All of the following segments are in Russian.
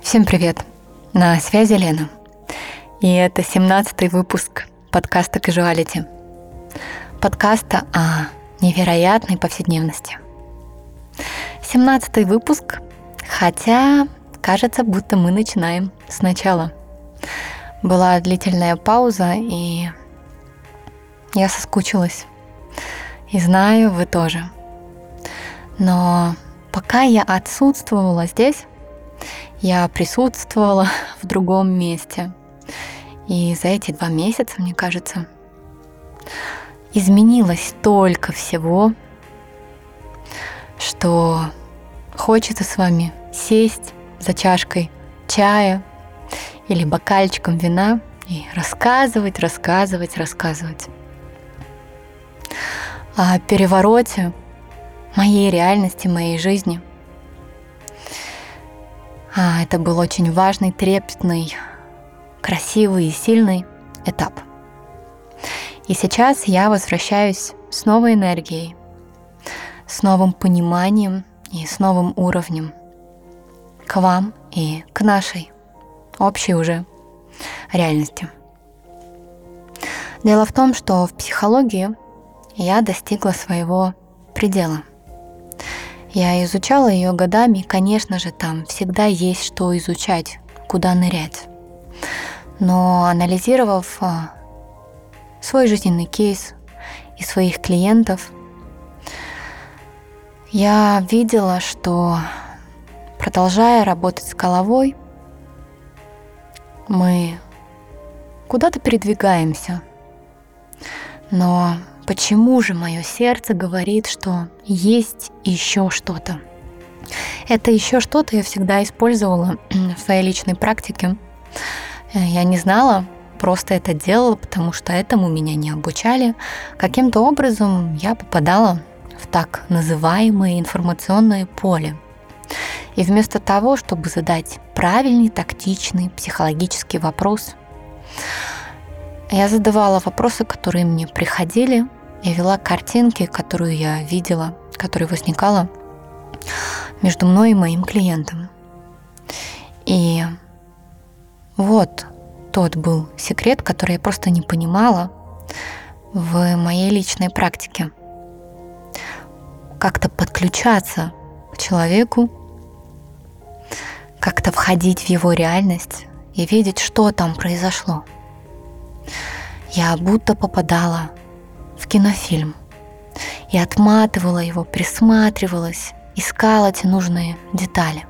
Всем привет! На связи Лена. И это 17-й выпуск подкаста Casuality. Подкаста о невероятной повседневности. 17-й выпуск, хотя кажется, будто мы начинаем сначала. Была длительная пауза, и я соскучилась. И знаю, вы тоже. Но пока я отсутствовала здесь, я присутствовала в другом месте. И за эти 2 месяца, мне кажется, изменилось столько всего, что хочется с вами сесть за чашкой чая или бокальчиком вина и рассказывать о перевороте моей реальности, моей жизни. Это был очень важный, трепетный, красивый и сильный этап. И сейчас я возвращаюсь с новой энергией, с новым пониманием и с новым уровнем к вам и к нашей общей уже реальности. Дело в том, что в психологии я достигла своего предела. Я изучала ее годами, и, конечно же, там всегда есть что изучать, куда нырять. Но анализировав свой жизненный кейс и своих клиентов, я видела, что, продолжая работать с головой, мы куда-то передвигаемся. Но почему же мое сердце говорит, что есть еще что-то? Это еще что-то я всегда использовала в своей личной практике. Я не знала, просто это делала, потому что этому меня не обучали. Каким-то образом я попадала в так называемое информационное поле. И вместо того, чтобы задать правильный, тактичный, психологический вопрос, я задавала вопросы, которые мне приходили. Я вела картинки, которую я видела, которая возникала между мной и моим клиентом. И вот тот был секрет, который я просто не понимала в моей личной практике. Как-то подключаться к человеку, как-то входить в его реальность и видеть, что там произошло. Я будто попадала в кинофильм и отматывала его, присматривалась, искала те нужные детали.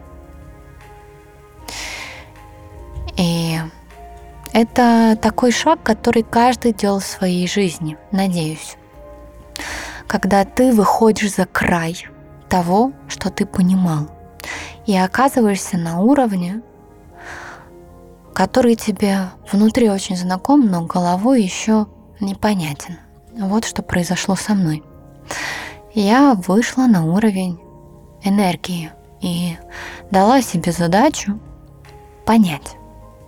И это такой шаг, который каждый делал в своей жизни, надеюсь. Когда ты выходишь за край того, что ты понимал, и оказываешься на уровне, который тебе внутри очень знаком, но головой еще непонятен. Вот что произошло со мной. Я вышла на уровень энергии и дала себе задачу понять.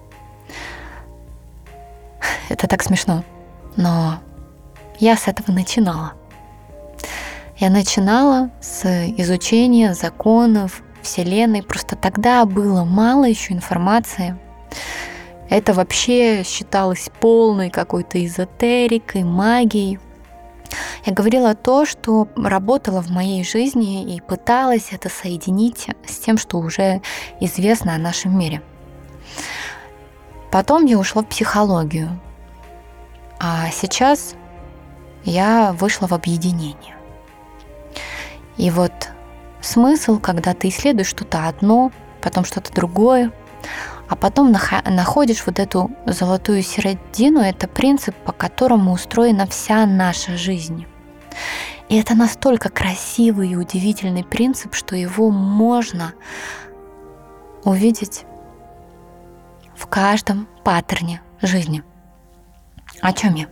Это так смешно, но я с этого начинала. Я начинала с изучения законов Вселенной. Просто тогда было мало еще информации. Это вообще считалось полной какой-то эзотерикой, магией. Я говорила то, что работало в моей жизни, и пыталась это соединить с тем, что уже известно о нашем мире. Потом я ушла в психологию. А сейчас я вышла в объединение. И вот смысл, когда ты исследуешь что-то одно, потом что-то другое, а потом находишь вот эту золотую середину, это принцип, по которому устроена вся наша жизнь. И это настолько красивый и удивительный принцип, что его можно увидеть в каждом паттерне жизни. О чем я?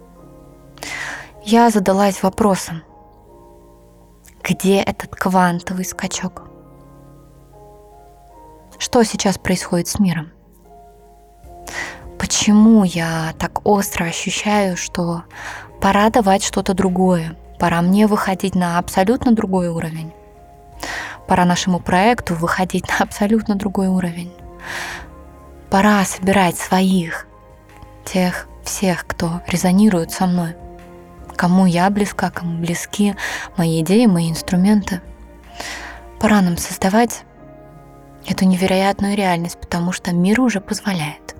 Я задалась вопросом, где этот квантовый скачок? Что сейчас происходит с миром? Почему я так остро ощущаю, что пора давать что-то другое? Пора мне выходить на абсолютно другой уровень. Пора нашему проекту выходить на абсолютно другой уровень. Пора собирать своих, тех всех, кто резонирует со мной, кому я близка, кому близки мои идеи, мои инструменты. Пора нам создавать эту невероятную реальность, потому что мир уже позволяет.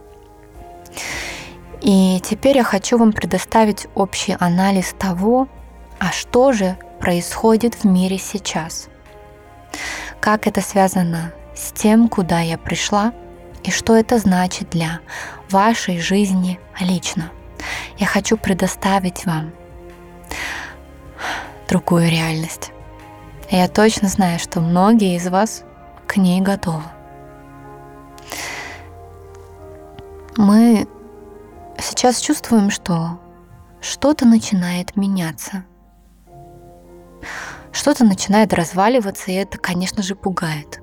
И теперь я хочу вам предоставить общий анализ того, а что же происходит в мире сейчас. Как это связано с тем, куда я пришла, и что это значит для вашей жизни лично. Я хочу предоставить вам другую реальность. И я точно знаю, что многие из вас к ней готовы. Мы сейчас чувствуем, что что-то начинает меняться. Что-то начинает разваливаться, и это, конечно же, пугает.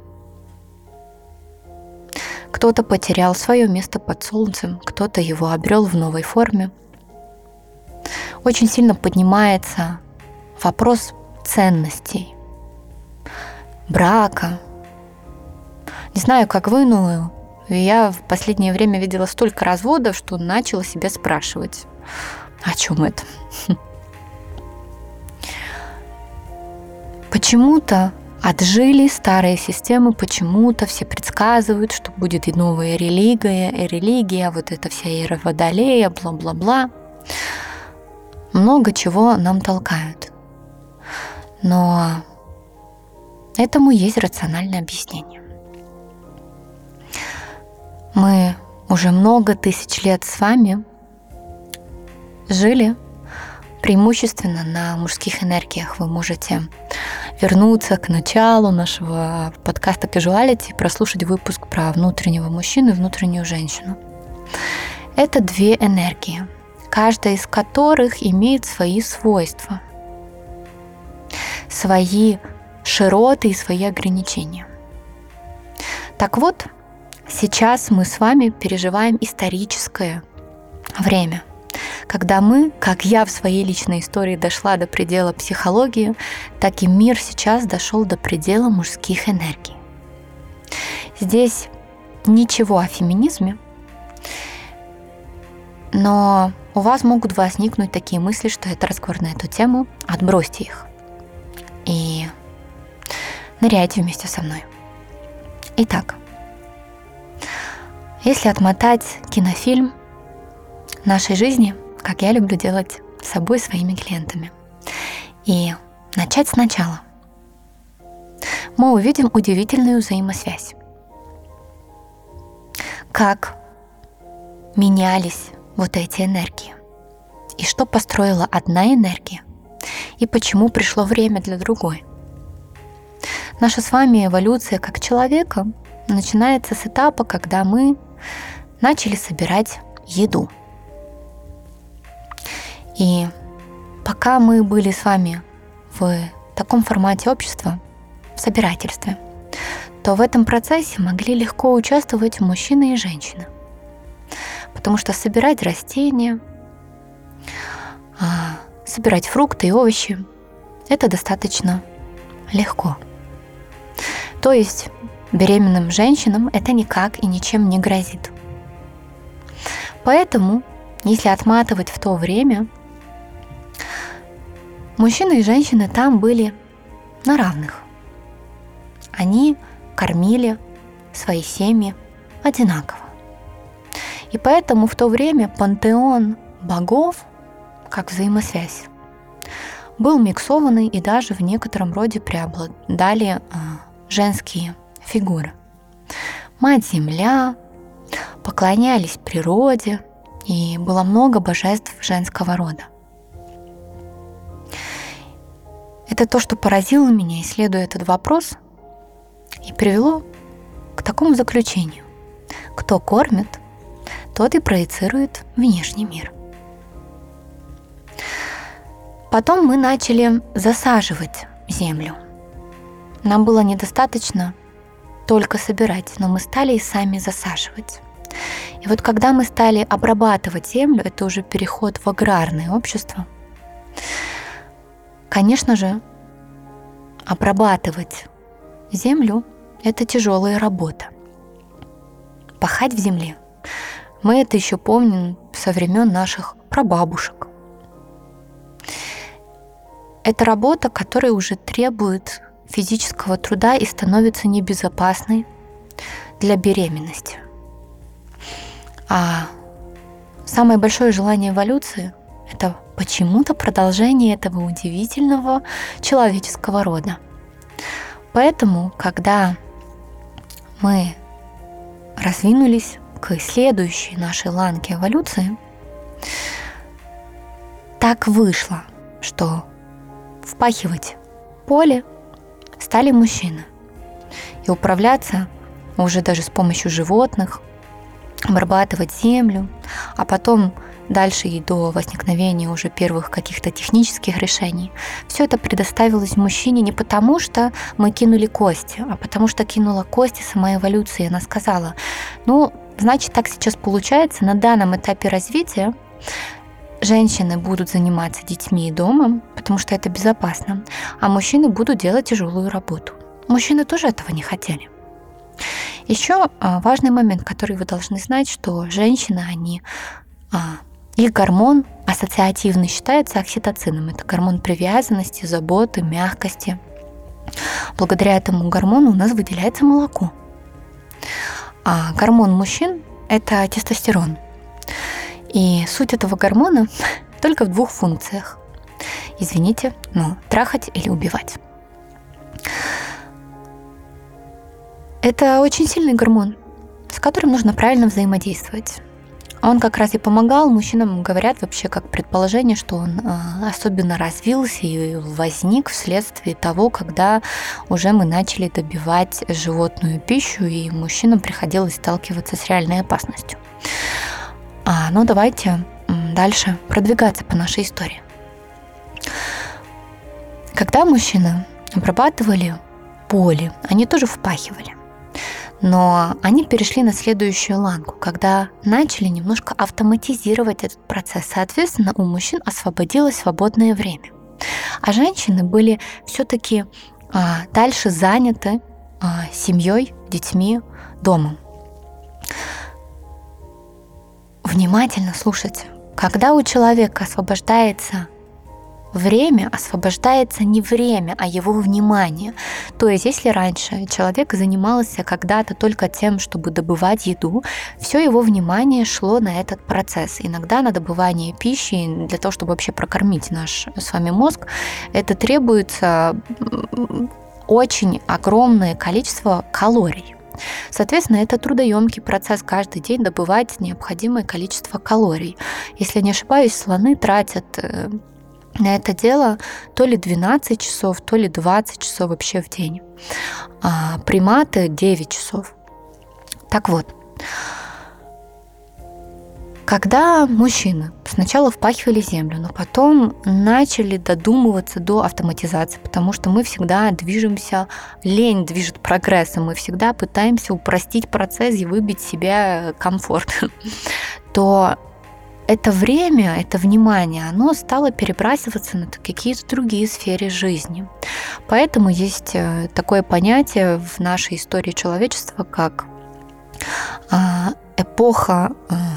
Кто-то потерял свое место под солнцем, кто-то его обрел в новой форме. Очень сильно поднимается вопрос ценностей, брака. Не знаю, как вы, но я в последнее время видела столько разводов, что начала себя спрашивать, о чем это. Почему-то отжили старые системы, почему-то все предсказывают, что будет и новая религия, вот эта вся эра Водолея, бла-бла-бла. Много чего нам толкают. Но этому есть рациональное объяснение. Мы уже много тысяч лет с вами жили преимущественно на мужских энергиях. Вы можете вернуться к началу нашего подкаста Casuality и прослушать выпуск про внутреннего мужчину и внутреннюю женщину. Это две энергии, каждая из которых имеет свои свойства, свои широты и свои ограничения. Так вот, сейчас мы с вами переживаем историческое время, когда мы, как я в своей личной истории дошла до предела психологии, так и мир сейчас дошел до предела мужских энергий. Здесь ничего о феминизме, но у вас могут возникнуть такие мысли, что это разговор на эту тему. Отбросьте их и ныряйте вместе со мной. Итак, если отмотать кинофильм нашей жизни, как я люблю делать с собой, своими клиентами, и начать сначала, мы увидим удивительную взаимосвязь. Как менялись вот эти энергии, и что построила одна энергия, и почему пришло время для другой. Наша с вами эволюция как человека начинается с этапа, когда мы начали собирать еду. И пока мы были с вами в таком формате общества, в собирательстве, то в этом процессе могли легко участвовать мужчины и женщины. Потому что собирать растения, собирать фрукты и овощи – это достаточно легко. То есть беременным женщинам это никак и ничем не грозит. Поэтому, если отматывать в то время, мужчины и женщины там были на равных. Они кормили свои семьи одинаково. И поэтому в то время пантеон богов, как взаимосвязь, был миксованный, и даже в некотором роде преобладали женские фигуры. Мать-Земля, поклонялись природе, и было много божеств женского рода. Это то, что поразило меня, исследуя этот вопрос, и привело к такому заключению. Кто кормит, тот и проецирует внешний мир. Потом мы начали засаживать землю. Нам было недостаточно только собирать, но мы стали и сами засаживать. И вот когда мы стали обрабатывать землю, это уже переход в аграрное общество, конечно же, обрабатывать землю – это тяжелая работа. пахать в земле. Мы это еще помним со времен наших прабабушек. Это работа, которая уже требует физического труда и становится небезопасной для беременности. А самое большое желание эволюции — это почему-то продолжение этого удивительного человеческого рода. Поэтому, когда мы развинулись к следующей нашей ланке эволюции, так вышло, что впахивать поле стали мужчины. И управляться уже даже с помощью животных, обрабатывать землю, а потом дальше и до возникновения уже первых каких-то технических решений. Все это предоставилось мужчине не потому, что мы кинули кости, а потому что кинула кости сама эволюция. И она сказала, значит, так сейчас получается, на данном этапе развития женщины будут заниматься детьми и домом, потому что это безопасно, а мужчины будут делать тяжелую работу. Мужчины тоже этого не хотели. Еще важный момент, который вы должны знать, что женщины, их гормон ассоциативный считается окситоцином. Это гормон привязанности, заботы, мягкости. Благодаря этому гормону у нас выделяется молоко. А гормон мужчин – это тестостерон. И суть этого гормона только в двух функциях. Извините, но трахать или убивать. Это очень сильный гормон, с которым нужно правильно взаимодействовать. Он как раз и помогал мужчинам, говорят вообще как предположение, что он особенно развился и возник вследствие того, когда уже мы начали добивать животную пищу, и мужчинам приходилось сталкиваться с реальной опасностью. Но давайте дальше продвигаться по нашей истории. Когда мужчины обрабатывали поле, они тоже впахивали. Но они перешли на следующую ланку, когда начали немножко автоматизировать этот процесс. Соответственно, у мужчин освободилось свободное время. А женщины были все-таки дальше заняты семьей, детьми, домом. Внимательно слушайте. Когда у человека освобождается время, освобождается не время, а его внимание. То есть, если раньше человек занимался когда-то только тем, чтобы добывать еду, все его внимание шло на этот процесс. Иногда на добывание пищи, для того, чтобы вообще прокормить наш с вами мозг, это требуется очень огромное количество калорий. Соответственно, это трудоемкий процесс каждый день добывать необходимое количество калорий. Если не ошибаюсь, слоны тратят на это дело то ли 12 часов, то ли 20 часов вообще в день. А приматы 9 часов. Так вот, когда мужчины сначала впахивали землю, но потом начали додумываться до автоматизации, потому что мы всегда движемся, лень движет прогрессом, мы всегда пытаемся упростить процесс и выбить себе комфорт, то это время, это внимание, оно стало перебрасываться на какие-то другие сферы жизни. Поэтому есть такое понятие в нашей истории человечества, как эпоха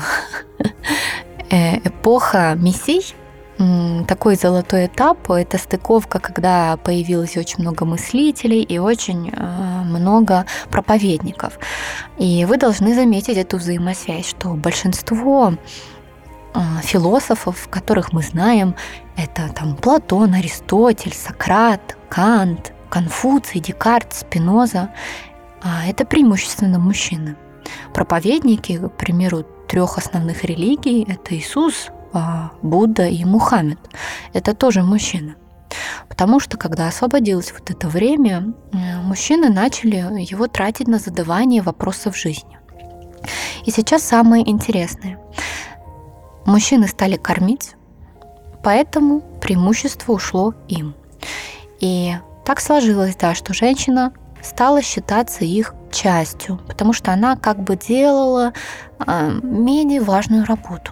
мессий. Такой золотой этап – это стыковка, когда появилось очень много мыслителей и очень много проповедников. И вы должны заметить эту взаимосвязь, что большинство философов, которых мы знаем, это Платон, Аристотель, Сократ, Кант, Конфуций, Декарт, Спиноза. Это преимущественно мужчины. Проповедники, к примеру, 3 основных религий – это Иисус, Будда и Мухаммед. Это тоже мужчины. Потому что, когда освободилось вот это время, мужчины начали его тратить на задавание вопросов жизни. И сейчас самое интересное. Мужчины стали кормить, поэтому преимущество ушло им. И так сложилось, что женщина стала считаться их частью, потому что она как бы делала менее важную работу.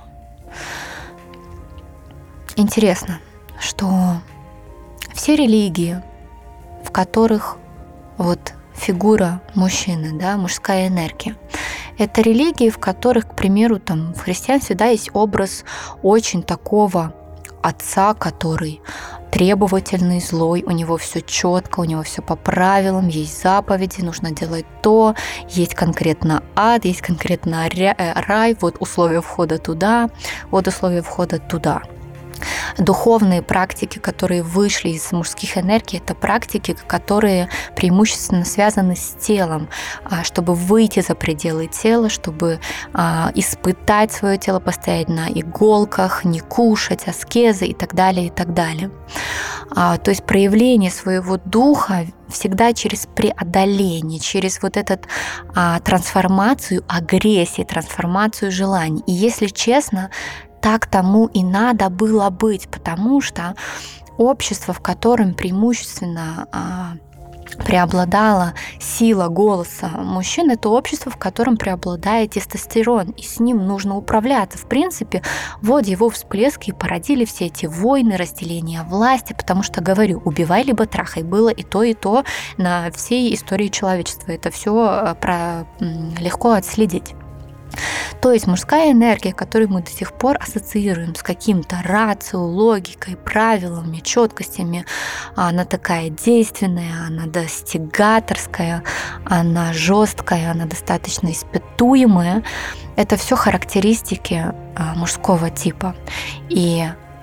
Интересно, что все религии, в которых фигура мужчины, мужская энергия, Это религии, в которых, к примеру, там, в христианстве, да, есть образ очень такого отца, который требовательный, злой, у него все четко, у него все по правилам, есть заповеди, нужно делать то, есть конкретно ад, есть конкретно рай, вот условия входа туда, вот условия входа туда. Духовные практики, которые вышли из мужских энергий, это практики, которые преимущественно связаны с телом, чтобы выйти за пределы тела, чтобы испытать свое тело, постоять на иголках, не кушать, аскезы и так далее, и так далее. То есть проявление своего духа всегда через преодоление, через вот эту трансформацию агрессии, трансформацию желаний. И если честно, так тому и надо было быть, потому что общество, в котором преимущественно преобладала сила голоса мужчин, это общество, в котором преобладает тестостерон, и с ним нужно управляться. В принципе, вот его всплески породили все эти войны, разделения власти, потому что, говорю, убивай либо трахай, было и то на всей истории человечества. Это все легко отследить. То есть мужская энергия, которую мы до сих пор ассоциируем с каким-то рацио, логикой, правилами, четкостями, она такая действенная, она достигаторская, она жесткая, она достаточно испытуемая. Это все характеристики мужского типа. И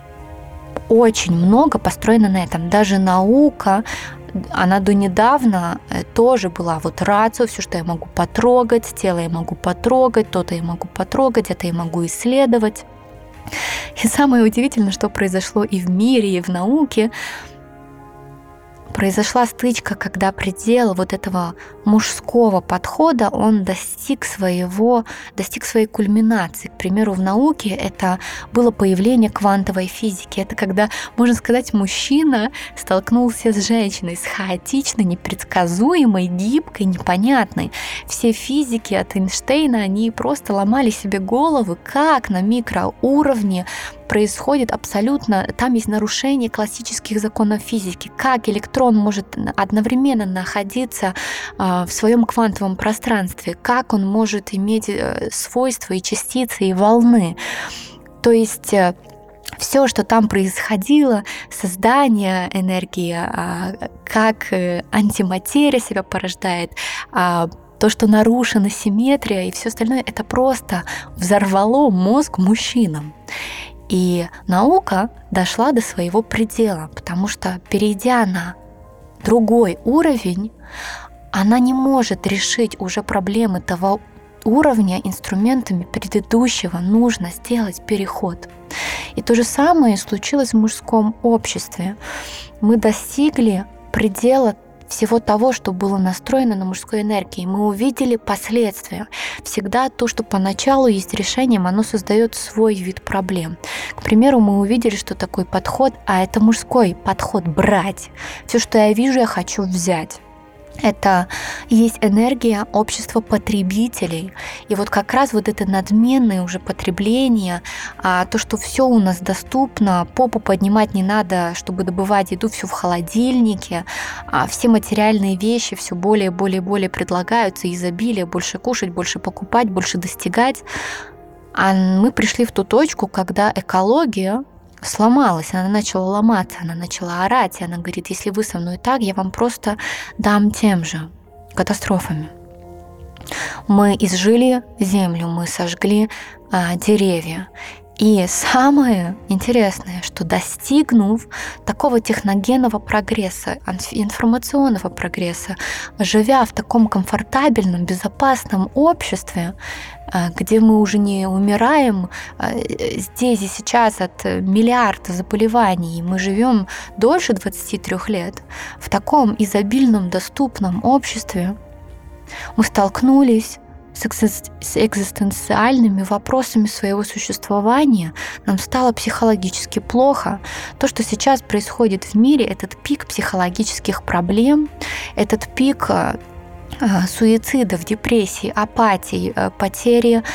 очень много построено на этом. Даже наука, она до недавно тоже была вот рацио, все, что я могу потрогать, тело я могу потрогать, то-то я могу потрогать, это я могу исследовать. И самое удивительное, что произошло и в мире, и в науке, произошла стычка, когда предел вот этого мужского подхода, он достиг своей кульминации. К примеру, в науке это было появление квантовой физики. Это когда, можно сказать, мужчина столкнулся с женщиной, с хаотичной, непредсказуемой, гибкой, непонятной. Все физики от Эйнштейна, они просто ломали себе головы, как на микроуровне происходит абсолютно, там есть нарушение классических законов физики, как электрон может одновременно находиться в своем квантовом пространстве, как он может иметь свойства и частицы, и волны. То есть все, что там происходило, создание энергии, как антиматерия себя порождает, то, что нарушена симметрия и все остальное, это просто взорвало мозг мужчинам. И наука дошла до своего предела, потому что, перейдя на другой уровень, она не может решить уже проблемы того уровня инструментами предыдущего. Нужно сделать переход. И то же самое случилось в мужском обществе. Мы достигли предела всего того, что было настроено на мужской энергии. Мы увидели последствия. Всегда то, что поначалу есть решением, оно создает свой вид проблем. К примеру, мы увидели, что такой подход, а это мужской подход — брать. Все, что я вижу, я хочу взять. Это есть энергия общества потребителей. И вот как раз вот это надменное уже потребление, то, что все у нас доступно, попу поднимать не надо, чтобы добывать еду, все в холодильнике, все материальные вещи все более предлагаются, изобилие, больше кушать, больше покупать, больше достигать. А мы пришли в ту точку, когда экология сломалась, она начала ломаться, она начала орать, и она говорит: если вы со мной так, я вам просто дам тем же катастрофами. Мы изжили землю, мы сожгли деревья. И самое интересное, что достигнув такого техногенного прогресса, информационного прогресса, живя в таком комфортабельном, безопасном обществе, где мы уже не умираем здесь и сейчас от миллиарда заболеваний, мы живем дольше 23 лет, в таком изобильном, доступном обществе, мы столкнулись с экзистенциальными вопросами своего существования, нам стало психологически плохо. То, что сейчас происходит в мире, этот пик психологических проблем, этот пик суицидов, депрессий, апатий, потери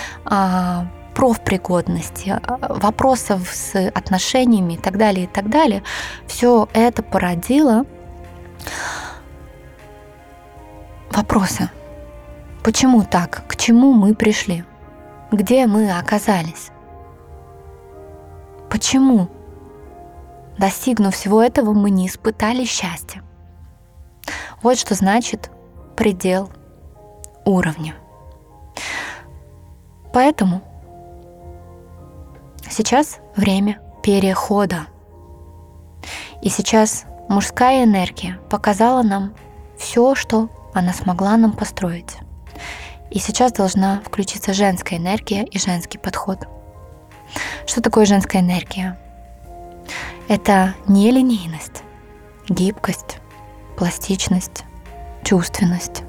профпригодности, вопросов с отношениями и так далее, все это породило вопросы. Почему так? К чему мы пришли? Где мы оказались? Почему, достигнув всего этого, мы не испытали счастья? Вот что значит предел уровня. Поэтому сейчас время перехода. И сейчас мужская энергия показала нам все, что она смогла нам построить. И сейчас должна включиться женская энергия и женский подход. Что такое женская энергия? Это нелинейность, гибкость, пластичность, чувственность.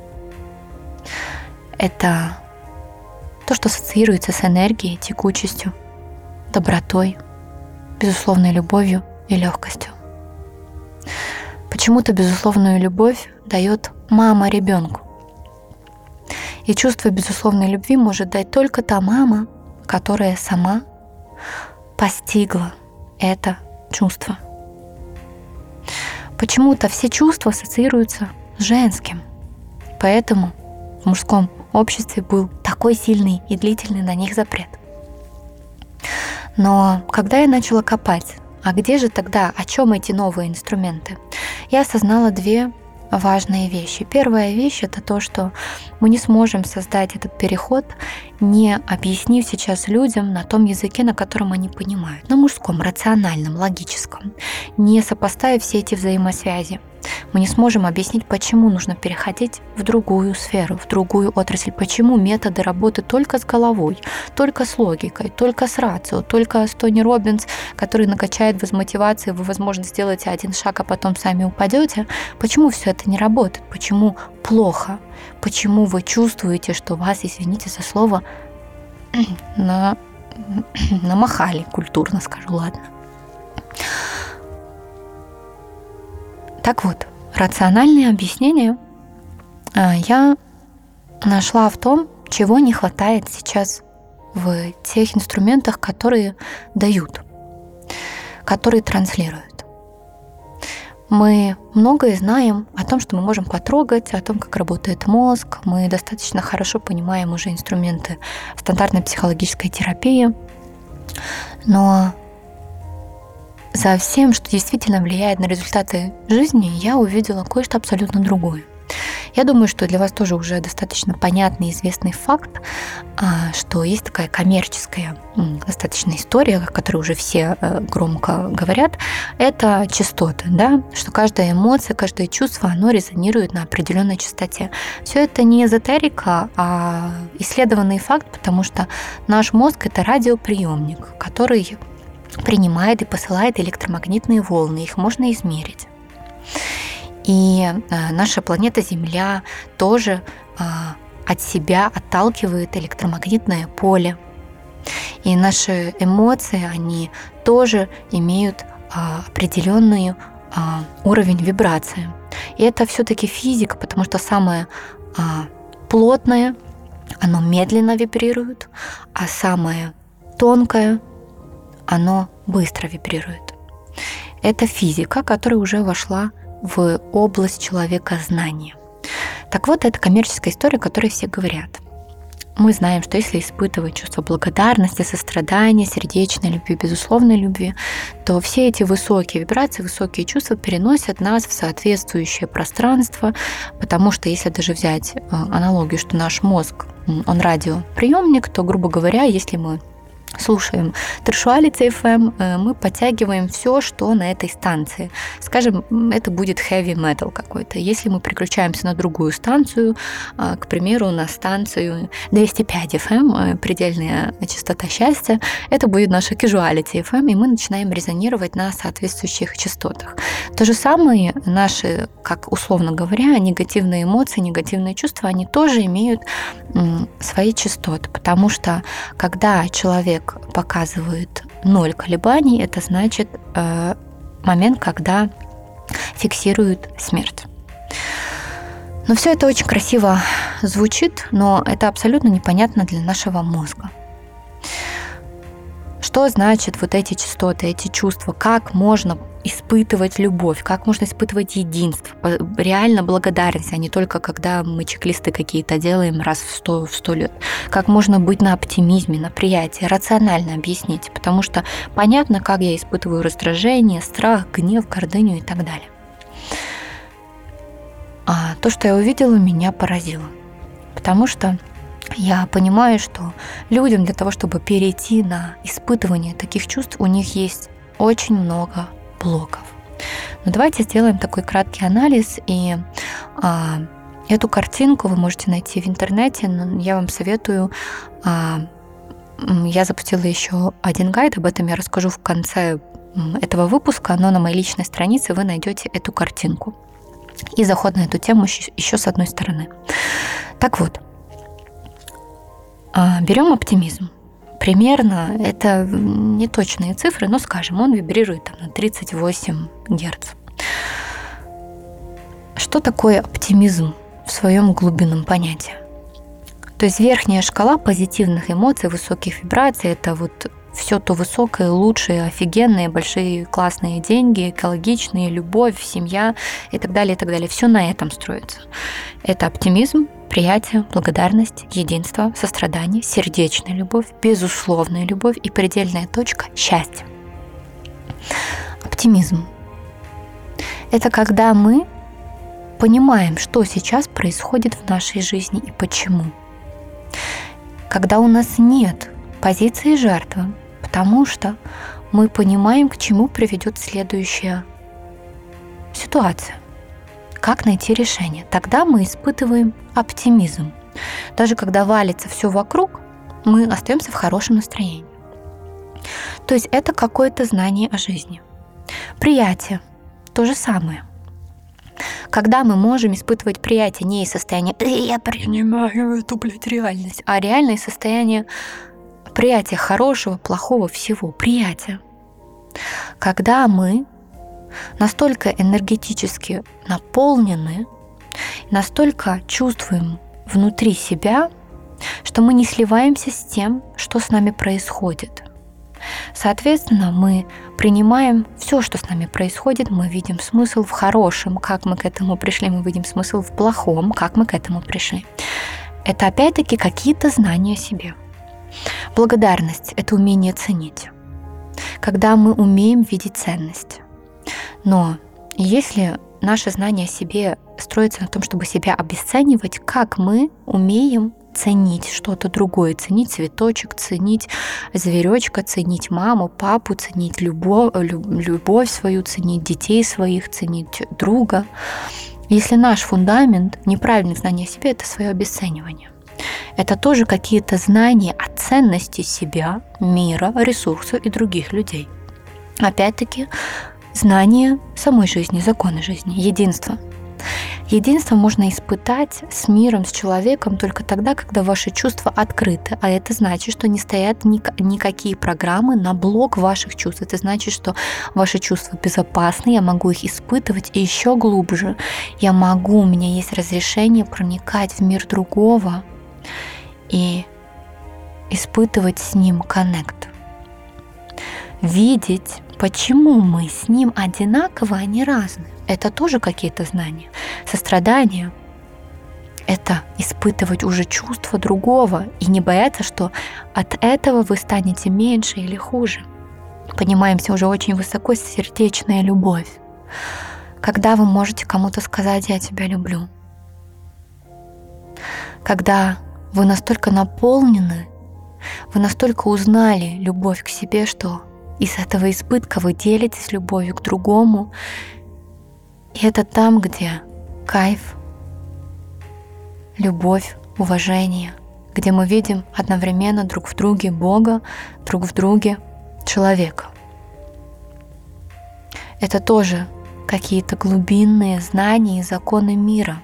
Это то, что ассоциируется с энергией, текучестью, добротой, безусловной любовью и легкостью. Почему-то безусловную любовь дает мама ребенку. И чувство безусловной любви может дать только та мама, которая сама постигла это чувство. Почему-то все чувства ассоциируются с женским. Поэтому в мужском обществе был такой сильный и длительный на них запрет. Но когда я начала копать, а где же тогда, о чем эти новые инструменты, я осознала две важные вещи. Первая вещь — это то, что мы не сможем создать этот переход, не объяснив сейчас людям на том языке, на котором они понимают, на мужском, рациональном, логическом, не сопоставив все эти взаимосвязи. Мы не сможем объяснить, почему нужно переходить в другую сферу, в другую отрасль, почему методы работы только с головой, только с логикой, только с рацио, только с Тони Роббинс, который накачает вас мотивацией, вы, возможно, сделаете один шаг, а потом сами упадете. Почему все это не работает? Почему плохо? Почему вы чувствуете, что вас, извините за слово, намахали, культурно скажу, ладно. Так вот, рациональное объяснение я нашла в том, чего не хватает сейчас в тех инструментах, которые дают, которые транслируют. Мы многое знаем о том, что мы можем потрогать, о том, как работает мозг. Мы достаточно хорошо понимаем уже инструменты стандартной психологической терапии. Но за всем, что действительно влияет на результаты жизни, я увидела кое-что абсолютно другое. Я думаю, что для вас тоже уже достаточно понятный и известный факт, что есть такая коммерческая достаточно история, о которой уже все громко говорят, это частоты, да? Что каждая эмоция, каждое чувство, оно резонирует на определенной частоте. Все это не эзотерика, а исследованный факт, потому что наш мозг — это радиоприемник, который принимает и посылает электромагнитные волны, их можно измерить. И наша планета Земля тоже от себя отталкивает электромагнитное поле. И наши эмоции, они тоже имеют определенный уровень вибрации. И это все-таки физика, потому что самое плотное, оно медленно вибрирует, а самое тонкое, оно быстро вибрирует. Это физика, которая уже вошла в область человекознания. Так вот, это коммерческая история, о которой все говорят. Мы знаем, что если испытывать чувство благодарности, сострадания, сердечной любви, безусловной любви, то все эти высокие вибрации, высокие чувства переносят нас в соответствующее пространство, потому что если даже взять аналогию, что наш мозг, он радиоприемник, то, грубо говоря, если мы слушаем Трешуалити FM, мы подтягиваем все, что на этой станции. Скажем, это будет heavy metal какой-то. Если мы переключаемся на другую станцию, к примеру, на станцию 205 FM, предельная частота счастья, это будет наша Casuality FM, и мы начинаем резонировать на соответствующих частотах. То же самое наши, как условно говоря, негативные эмоции, негативные чувства, они тоже имеют свои частоты, потому что когда человек показывает 0 колебаний, это значит момент, когда фиксирует смерть. Но все это очень красиво звучит, но это абсолютно непонятно для нашего мозга. Что значит вот эти частоты, эти чувства? Как можно испытывать любовь, как можно испытывать единство, реально благодарность, а не только когда мы чек-листы какие-то делаем раз в 100 лет. Как можно быть на оптимизме, на приятии, рационально объяснить, потому что понятно, как я испытываю раздражение, страх, гнев, гордыню и так далее. А то, что я увидела, меня поразило, потому что я понимаю, что людям для того, чтобы перейти на испытывание таких чувств, у них есть очень много блоков. Но давайте сделаем такой краткий анализ, и эту картинку вы можете найти в интернете, но я вам советую. Я запустила еще один гайд, об этом я расскажу в конце этого выпуска, но на моей личной странице вы найдете эту картинку и заход на эту тему еще с одной стороны. Так вот, берем оптимизм. Примерно, это не точные цифры, но, скажем, он вибрирует там, на 38 Гц. Что такое оптимизм в своем глубинном понятии? То есть верхняя шкала позитивных эмоций, высоких вибраций — это вот все то высокое, лучшее, офигенные, большие, классные деньги, экологичные, любовь, семья и так далее, и так далее. Все на этом строится. Это оптимизм, приятие, благодарность, единство, сострадание, сердечная любовь, безусловная любовь и предельная точка — счастье. Оптимизм — это когда мы понимаем, что сейчас происходит в нашей жизни и почему. Когда у нас нет позиции жертвы, потому что мы понимаем, к чему приведет следующая ситуация. Как найти решение? Тогда мы испытываем оптимизм. Даже когда валится все вокруг, мы остаемся в хорошем настроении. То есть это какое-то знание о жизни. Приятие – то же самое. Когда мы можем испытывать приятие не из состояния «я принимаю эту, реальность», а реальное состояние приятия хорошего, плохого, всего, приятия. Когда мы настолько энергетически наполнены, настолько чувствуем внутри себя, что мы не сливаемся с тем, что с нами происходит. Соответственно, мы принимаем все, что с нами происходит, мы видим смысл в хорошем, как мы к этому пришли, мы видим смысл в плохом, как мы к этому пришли. Это опять-таки какие-то знания о себе. Благодарность — это умение ценить, когда мы умеем видеть ценность. Но если наше знание о себе строится на том, чтобы себя обесценивать, как мы умеем ценить что-то другое, ценить цветочек, ценить зверечка, ценить маму, папу, ценить любовь свою, ценить детей своих, ценить друга. Если наш фундамент неправильное знание о себе — это свое обесценивание. Это тоже какие-то знания о ценности себя, мира, ресурса и других людей. Опять-таки, знание самой жизни, законы жизни, единство. Единство можно испытать с миром, с человеком только тогда, когда ваши чувства открыты. А это значит, что не стоят никакие программы на блок ваших чувств. Это значит, что ваши чувства безопасны, я могу их испытывать и еще глубже. У меня есть разрешение проникать в мир другого и испытывать с ним коннект. Видеть, почему мы с ним одинаковы, а не разные. Это тоже какие-то знания. Сострадание — это испытывать уже чувство другого и не бояться, что от этого вы станете меньше или хуже. Поднимаемся уже очень высоко, сердечная любовь. Когда вы можете кому-то сказать «я тебя люблю». Когда вы настолько наполнены, вы настолько узнали любовь к себе, что из этого избытка вы делитесь любовью к другому. И это там, где кайф, любовь, уважение, где мы видим одновременно друг в друге Бога, друг в друге человека. Это тоже какие-то глубинные знания и законы мира,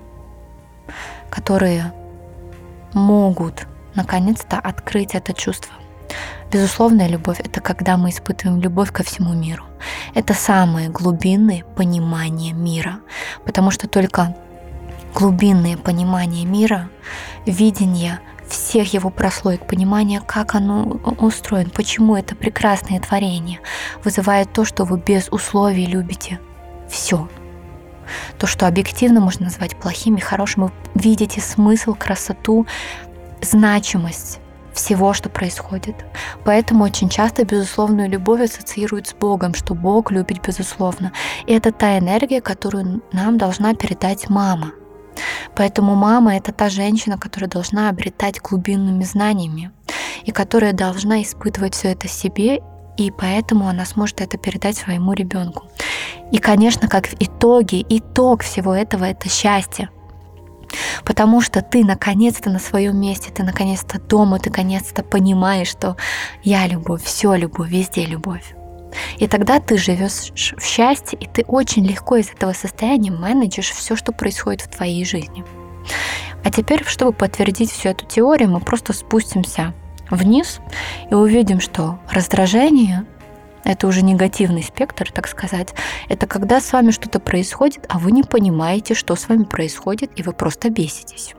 которые могут наконец-то открыть это чувство. Безусловная любовь — это когда мы испытываем любовь ко всему миру. Это самое глубинное понимание мира, потому что только глубинное понимание мира, видение всех его прослоек, понимание, как оно устроено, почему это прекрасное творение вызывает то, что вы без условий любите все. То, что объективно можно назвать плохим и хорошим, вы видите смысл, красоту, значимость всего, что происходит. Поэтому очень часто безусловную любовь ассоциируют с Богом, что Бог любит безусловно. И это та энергия, которую нам должна передать мама. Поэтому мама — это та женщина, которая должна обретать глубинными знаниями и которая должна испытывать все это себе, и поэтому она сможет это передать своему ребенку. И, конечно, как в итоге, итог всего этого — это счастье. Потому что ты наконец-то на своем месте, ты наконец-то дома, ты наконец-то понимаешь, что я любовь, все любовь, везде любовь. И тогда ты живешь в счастье, и ты очень легко из этого состояния менеджишь все, что происходит в твоей жизни. А теперь, чтобы подтвердить всю эту теорию, мы просто спустимся вниз и увидим, что раздражение — это уже негативный спектр, так сказать. Это когда с вами что-то происходит, а вы не понимаете, что с вами происходит, и вы просто беситесь.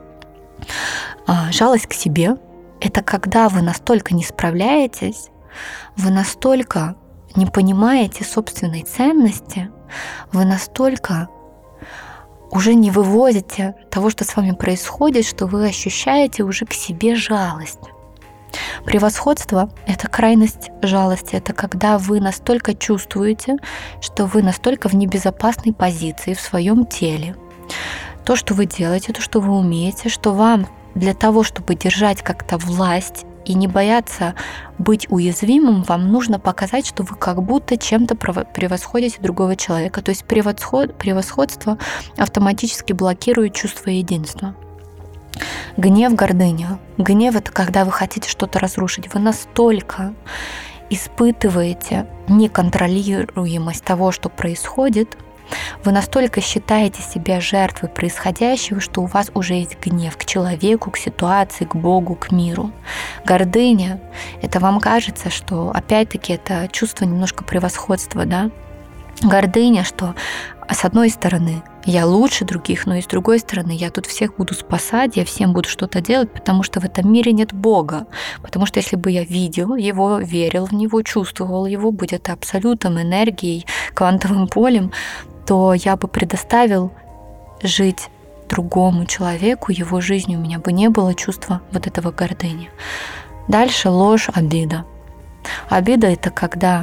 Жалость к себе — это когда вы настолько не справляетесь, вы настолько не понимаете собственной ценности, вы настолько уже не вывозите того, что с вами происходит, что вы ощущаете уже к себе жалость. Превосходство — это крайность жалости. Это когда вы настолько чувствуете, что вы настолько в небезопасной позиции в своем теле. То, что вы делаете, то, что вы умеете, что вам для того, чтобы держать как-то власть и не бояться быть уязвимым, вам нужно показать, что вы как будто чем-то превосходите другого человека. То есть превосходство автоматически блокирует чувство единства. Гнев, гордыня. Гнев — это когда вы хотите что-то разрушить. Вы настолько испытываете неконтролируемость того, что происходит, вы настолько считаете себя жертвой происходящего, что у вас уже есть гнев к человеку, к ситуации, к Богу, к миру. Гордыня — это вам кажется, что опять-таки это чувство немножко превосходства, да? Гордыня, что с одной стороны я лучше других, но и с другой стороны я тут всех буду спасать, я всем буду что-то делать, потому что в этом мире нет Бога. Потому что если бы я видел его, верил в него, чувствовал его, будь это абсолютом, энергией, квантовым полем, то я бы предоставил жить другому человеку, его жизнью, у меня бы не было чувства вот этого гордыни. Дальше ложь, обида. Обида — это когда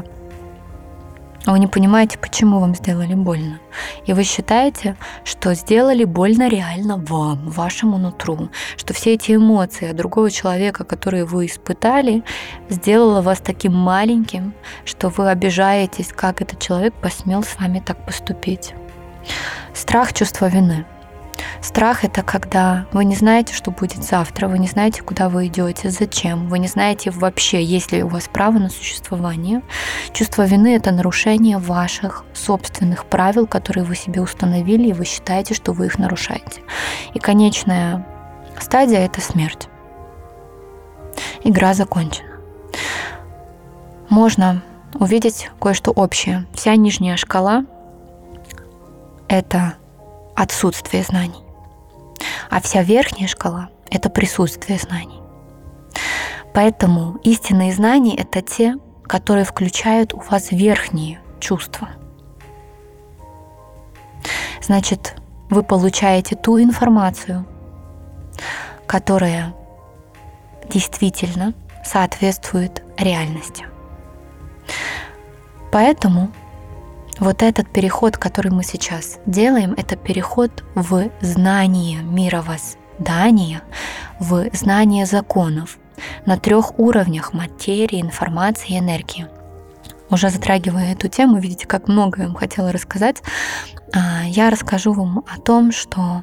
вы не понимаете, почему вам сделали больно. И вы считаете, что сделали больно реально вам, вашему нутру. Что все эти эмоции от другого человека, которые вы испытали, сделало вас таким маленьким, что вы обижаетесь, как этот человек посмел с вами так поступить. Страх, чувство вины. Страх — это когда вы не знаете, что будет завтра, вы не знаете, куда вы идете, зачем, вы не знаете вообще, есть ли у вас право на существование. Чувство вины — это нарушение ваших собственных правил, которые вы себе установили, и вы считаете, что вы их нарушаете. И конечная стадия — это смерть. Игра закончена. Можно увидеть кое-что общее. Вся нижняя шкала — это отсутствие знаний. А вся верхняя шкала — это присутствие знаний. Поэтому истинные знания — это те, которые включают у вас верхние чувства. Значит, вы получаете ту информацию, которая действительно соответствует реальности. Поэтому вот этот переход, который мы сейчас делаем, это переход в знание мировоздания, в знание законов на 3 уровнях: материи, информации и энергии. Уже затрагивая эту тему, видите, как много я вам хотела рассказать. Я расскажу вам о том, что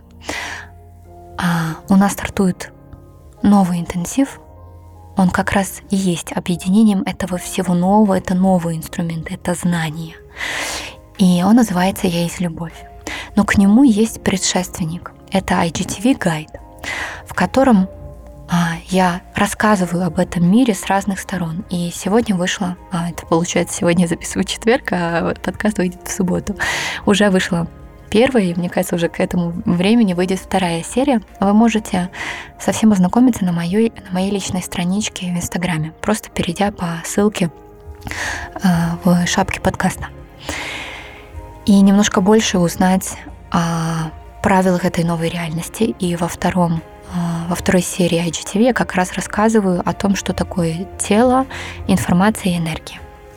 у нас стартует новый интенсив. Он как раз и есть объединением этого всего нового. Это новые инструменты, это знания. И он называется «Я есть любовь». Но к нему есть предшественник. Это IGTV гайд, в котором я рассказываю об этом мире с разных сторон. И сегодня вышло, это получается, сегодня я записываю в четверг, а подкаст выйдет в субботу. Уже вышло первая, и мне кажется, уже к этому времени выйдет вторая серия. Вы можете совсем ознакомиться на моей личной страничке в Инстаграме, просто перейдя по ссылке в шапке подкаста. И немножко больше узнать о правилах этой новой реальности. И во второй серии IGTV я как раз рассказываю о том, что такое тело, информация и энергия.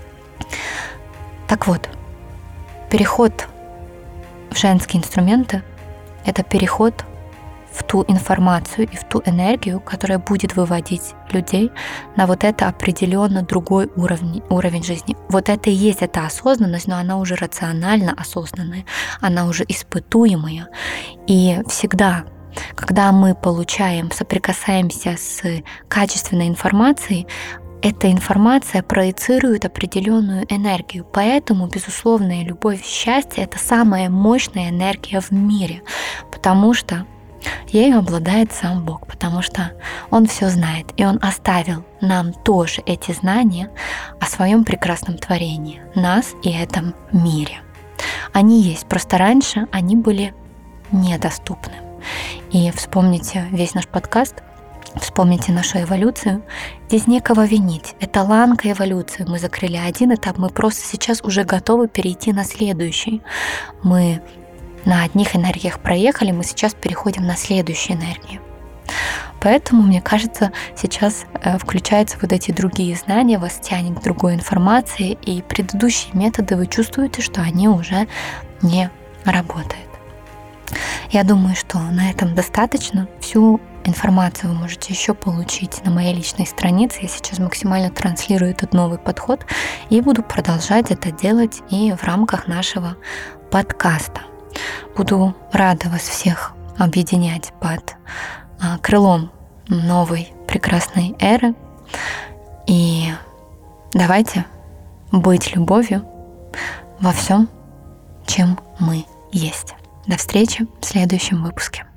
Так вот, переход в женские инструменты — это переход в ту информацию и в ту энергию, которая будет выводить людей на вот это определенно другой уровень жизни. Вот это и есть эта осознанность, но она уже рационально осознанная, она уже испытуемая. И всегда, когда мы соприкасаемся с качественной информацией, эта информация проецирует определенную энергию. Поэтому безусловная любовь и счастье — это самая мощная энергия в мире, потому что ею обладает сам Бог, потому что Он все знает, и Он оставил нам тоже эти знания о своем прекрасном творении, нас и этом мире. Они есть, просто раньше они были недоступны. И вспомните весь наш подкаст, вспомните нашу эволюцию. Здесь некого винить. Это ланка эволюции. Мы закрыли один этап, мы просто сейчас уже готовы перейти на следующий. Мы на одних энергиях проехали, мы сейчас переходим на следующие энергии. Поэтому, мне кажется, сейчас включаются вот эти другие знания, вас тянет к другой информации, и предыдущие методы вы чувствуете, что они уже не работают. Я думаю, что на этом достаточно. Всю информацию вы можете еще получить на моей личной странице. Я сейчас максимально транслирую этот новый подход и буду продолжать это делать и в рамках нашего подкаста. Буду рада вас всех объединять под крылом новой прекрасной эры. И давайте быть любовью во всем, чем мы есть. До встречи в следующем выпуске.